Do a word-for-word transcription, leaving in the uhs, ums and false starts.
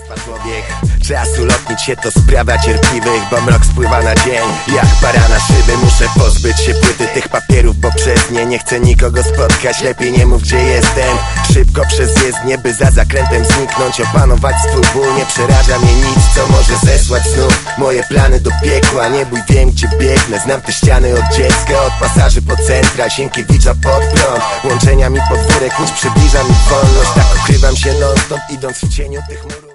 Człowiek, czas ulotnić się to sprawa cierpliwych, bo mrok spływa na dzień jak para na szyby. Muszę pozbyć się płyty tych papierów, bo przez nie nie chcę nikogo spotkać. Lepiej nie mów, gdzie jestem. Szybko przez jezdnię, by za zakrętem zniknąć. Opanować swój ból, nie przeraża mnie nic, co może zesłać znów moje plany do piekła. Nie bój, wiem, gdzie biegnę, znam te ściany od dziecka. Od pasaży po centra, Sienkiewicza pod prąd. Łączenia mi podwórek, łódź przybliża mi wolność. Tak ukrywam się non stop, idąc w cieniu tych murów.